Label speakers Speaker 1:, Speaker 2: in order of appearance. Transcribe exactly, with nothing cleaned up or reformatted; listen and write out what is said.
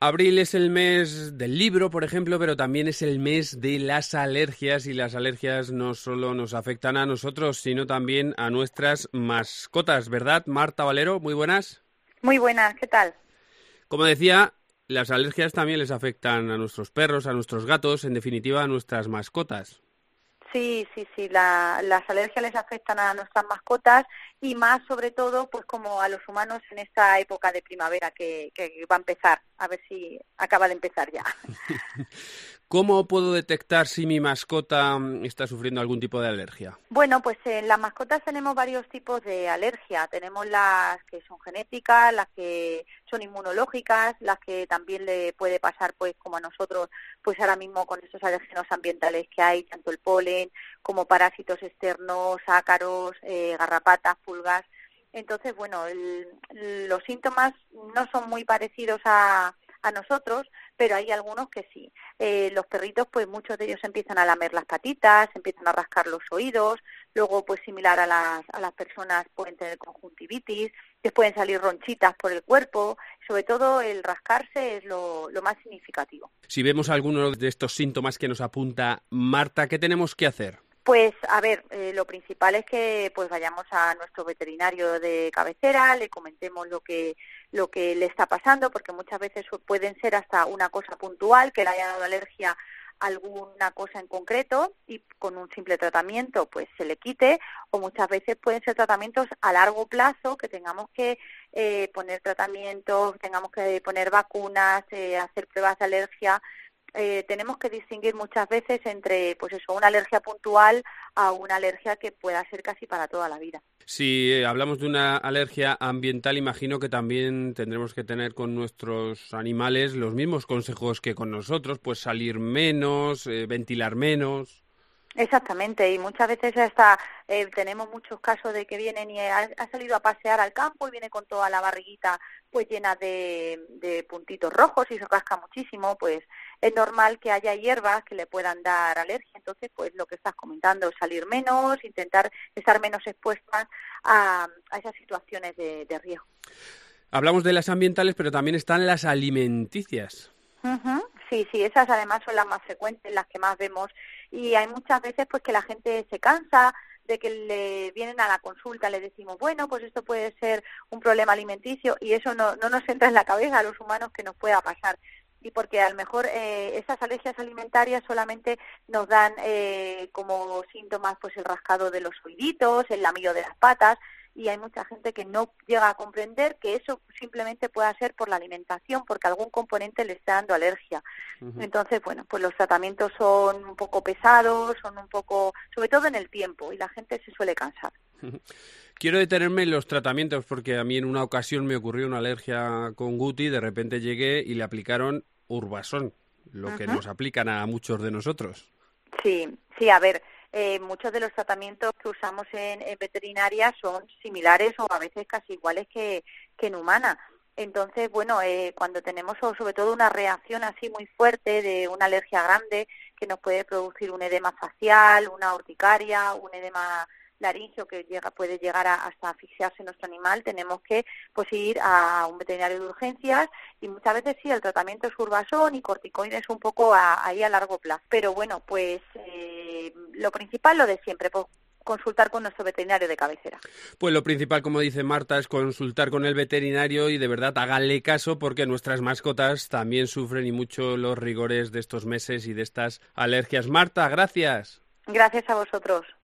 Speaker 1: Abril es el mes del libro, por ejemplo, pero también es el mes de las alergias y las alergias no solo nos afectan a nosotros, sino también a nuestras mascotas, ¿verdad? Marta Valero, muy buenas.
Speaker 2: Muy buenas, ¿qué tal?
Speaker 1: Como decía, las alergias también les afectan a nuestros perros, a nuestros gatos, en definitiva a nuestras mascotas.
Speaker 2: Sí, sí, sí, la, las alergias les afectan a nuestras mascotas y más sobre todo pues como a los humanos en esta época de primavera que, que va a empezar, a ver si acaba de empezar ya.
Speaker 1: ¿Cómo puedo detectar si mi mascota está sufriendo algún tipo de alergia?
Speaker 2: Bueno, pues en las mascotas tenemos varios tipos de alergia. Tenemos las que son genéticas, las que son inmunológicas, las que también le puede pasar, pues como a nosotros, pues ahora mismo con estos alérgenos ambientales que hay, tanto el polen como parásitos externos, ácaros, eh, garrapatas, pulgas. Entonces, bueno, el, los síntomas no son muy parecidos a, a nosotros, pero hay algunos que sí. Eh, los perritos, pues muchos de ellos empiezan a lamer las patitas, empiezan a rascar los oídos, luego, pues similar a las, a las personas, pueden tener conjuntivitis, les pueden salir ronchitas por el cuerpo, sobre todo el rascarse es lo, lo más significativo.
Speaker 1: Si vemos alguno de estos síntomas que nos apunta Marta, ¿qué tenemos que hacer?
Speaker 2: Pues, a ver, eh, lo principal es que pues vayamos a nuestro veterinario de cabecera, le comentemos lo que lo que le está pasando, porque muchas veces pueden ser hasta una cosa puntual, que le haya dado alergia a alguna cosa en concreto y con un simple tratamiento pues se le quite, o muchas veces pueden ser tratamientos a largo plazo, que tengamos que eh, poner tratamientos, tengamos que poner vacunas, eh, hacer pruebas de alergia. Eh, tenemos que distinguir muchas veces entre, pues eso, una alergia puntual a una alergia que pueda ser casi para toda la vida.
Speaker 1: Si eh, hablamos de una alergia ambiental, imagino que también tendremos que tener con nuestros animales los mismos consejos que con nosotros, pues salir menos, eh, ventilar menos.
Speaker 2: Exactamente, y muchas veces hasta eh, tenemos muchos casos de que vienen y ha, ha salido a pasear al campo y viene con toda la barriguita pues llena de, de puntitos rojos y se rasca muchísimo, pues es normal que haya hierbas que le puedan dar alergia. Entonces, pues lo que estás comentando, salir menos, intentar estar menos expuestas a, a esas situaciones de, de riesgo.
Speaker 1: Hablamos de las ambientales, pero también están las alimenticias.
Speaker 2: Uh-huh. Sí, sí, esas además son las más frecuentes, las que más vemos, y hay muchas veces pues que la gente se cansa de que le vienen a la consulta, le decimos, bueno, pues esto puede ser un problema alimenticio, y eso no, no nos entra en la cabeza a los humanos que nos pueda pasar. Y porque a lo mejor eh, esas alergias alimentarias solamente nos dan eh, como síntomas pues el rascado de los oíditos, el lamido de las patas, y hay mucha gente que no llega a comprender que eso simplemente pueda ser por la alimentación, porque algún componente le está dando alergia. Uh-huh. Entonces, bueno, pues los tratamientos son un poco pesados, son un poco, sobre todo en el tiempo, y la gente se suele cansar.
Speaker 1: Uh-huh. Quiero detenerme en los tratamientos porque a mí en una ocasión me ocurrió una alergia con Guti, de repente llegué y le aplicaron Urbasón, lo uh-huh. que nos aplican a muchos de nosotros.
Speaker 2: Sí, sí, a ver, eh, muchos de los tratamientos que usamos en, en veterinaria son similares o a veces casi iguales que, que en humana. Entonces, bueno, eh, cuando tenemos sobre todo una reacción así muy fuerte de una alergia grande que nos puede producir un edema facial, una urticaria, un edema laringio que llega, puede llegar a, hasta asfixiarse nuestro animal, tenemos que pues ir a un veterinario de urgencias, y muchas veces sí, el tratamiento es Urbasón y corticoides un poco a, ahí a largo plazo. Pero bueno, pues eh, lo principal, lo de siempre, pues, consultar con nuestro veterinario de cabecera.
Speaker 1: Pues lo principal, como dice Marta, es consultar con el veterinario y de verdad háganle caso, porque nuestras mascotas también sufren y mucho los rigores de estos meses y de estas alergias. Marta, gracias.
Speaker 2: Gracias a vosotros.